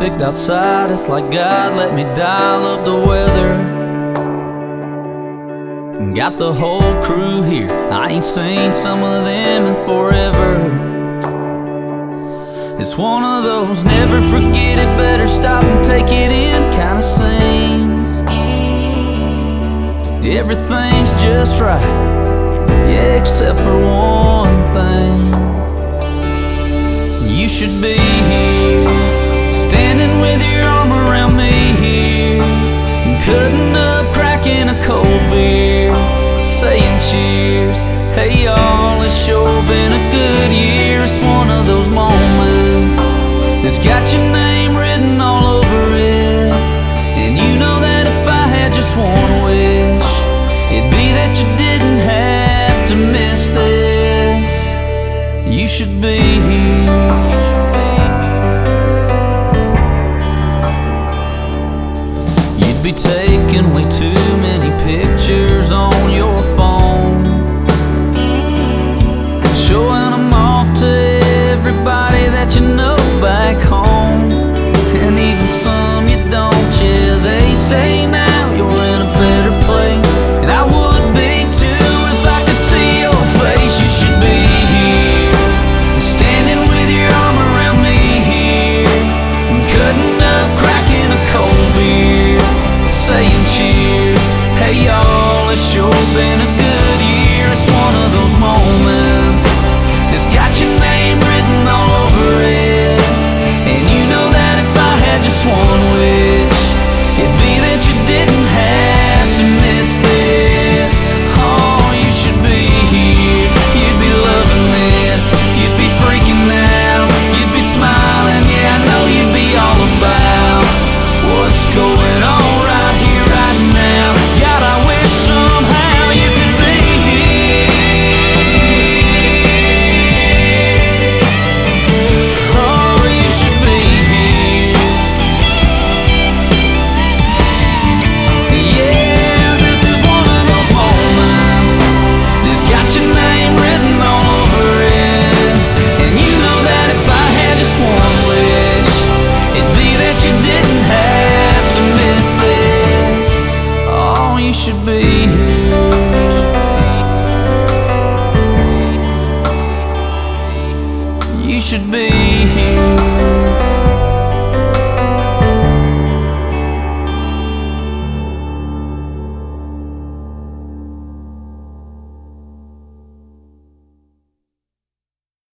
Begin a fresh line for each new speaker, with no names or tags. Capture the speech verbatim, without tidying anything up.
perfect outside. It's like God let me dial up the weather. Got the whole crew here, I ain't seen some of them in forever. It's one of those never forget it, better stop and take it in kind of scenes. Everything's just right, yeah, except for one thing. You should be here, standing with your arm around me here, cutting up, cracking a cold beer, saying cheers. Hey y'all, it's sure been a good year. It's one of those moments that's got your name written all over it. And you know that if I had just one wish, it'd be that you didn't have to miss this. You should be here. You'd be taking way too many pictures on your phone, showing them off to everybody that you know back home, and even some you don't. Yeah, they say now you're in a better place, and I would be too if I could see your face. You should be here, standing with your arm around me here, cutting up, cracking a cold beer, saying cheers. Hey y'all, it's sure been a good